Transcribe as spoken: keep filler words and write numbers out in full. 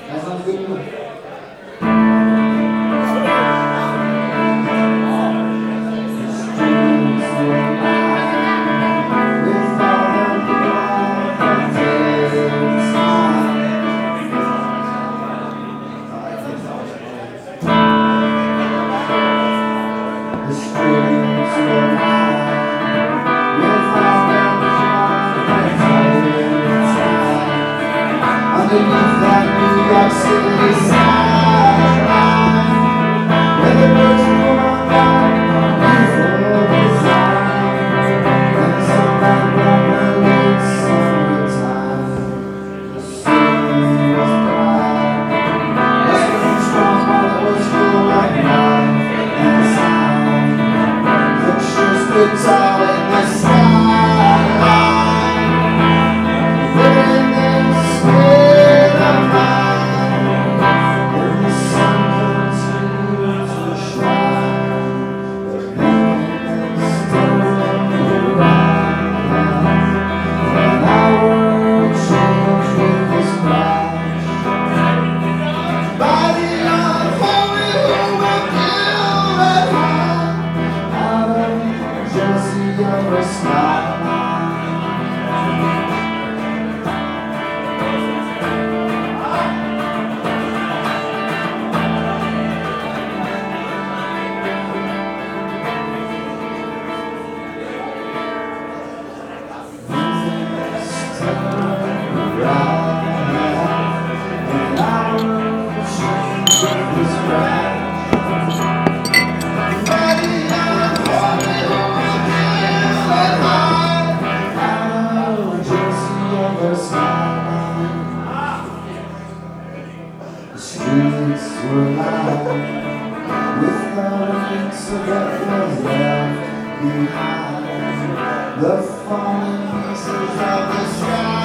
That sounds good to me. Underneath that New York City skyline, where the birds come on down, beautiful design, and the sunlight warm the late summertime. The city was bright, was really strong, but it was full of life and sound. Pictures stood tall in the skyline, living in space. The streets were lined with evidence of what was left behind, the falling pieces of the sky.